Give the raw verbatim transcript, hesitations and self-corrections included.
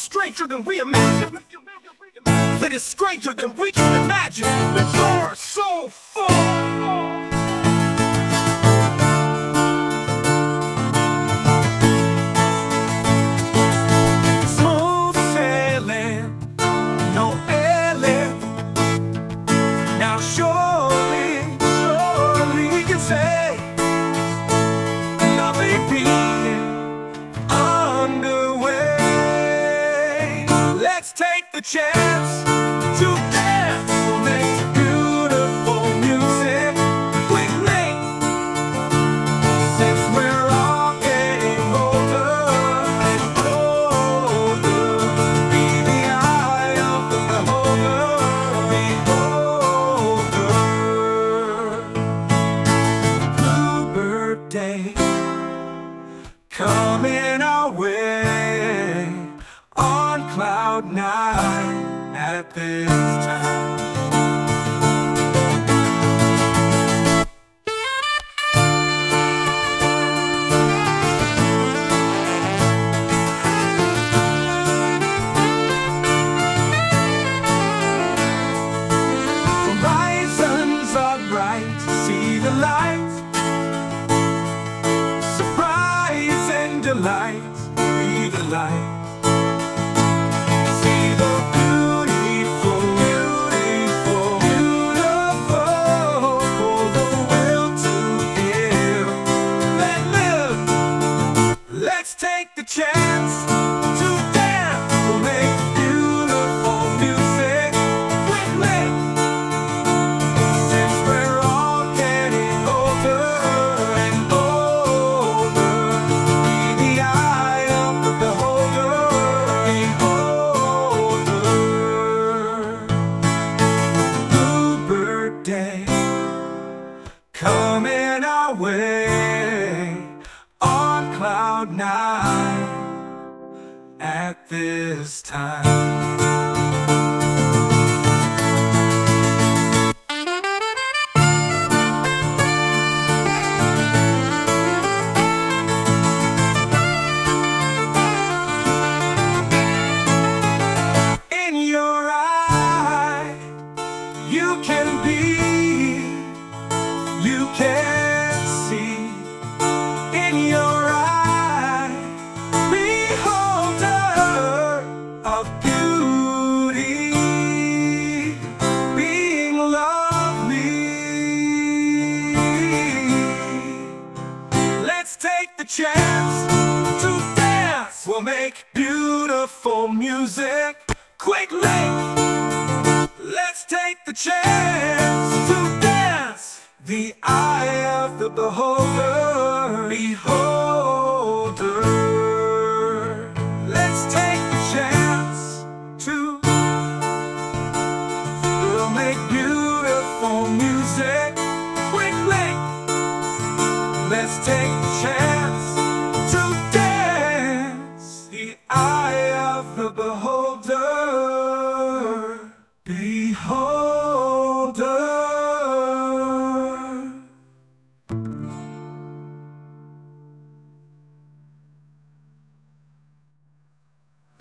stranger than we imagine. That is stranger than we can imagine. That you're so full. Let's take the chance to dance. We'll make beautiful music quickly, since we're all getting older and older. Be the eye of the beholder, beholder. Bluebird Day coming our way on cloud nine at this time. Horizons are bright, see the light, surprise and delight, be the light. Let's take the chance to dance. We'll make beautiful music quickly, since we're all getting older and older. Be the eye of the beholder, beholder. Bluebird Day coming our way on cloud nine at this time. In your eye, you can be, you can see. In your eye, beholder of beauty, being lovely. Let's take the chance to dance. We'll make beautiful music quickly. Let's take the chance to dance. The eye of the beholder, beholder. Let's take the chance to, we'll make beautiful music quickly. Let's take the chance to dance. The eye of the beholder.